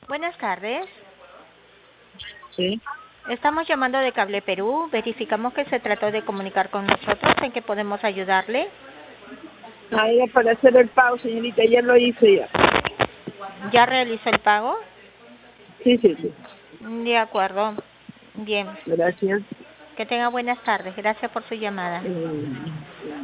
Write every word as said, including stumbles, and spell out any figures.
Buenas tardes. Sí. Estamos llamando de Cable Perú. Verificamos que se trató de comunicar con nosotros. ¿En qué podemos ayudarle? Ah, era para hacer el pago, señorita, ya lo hice ya. ¿Ya realizó el pago? Sí, sí, sí. De acuerdo. Bien. Gracias. Que tenga buenas tardes. Gracias por su llamada. Mm.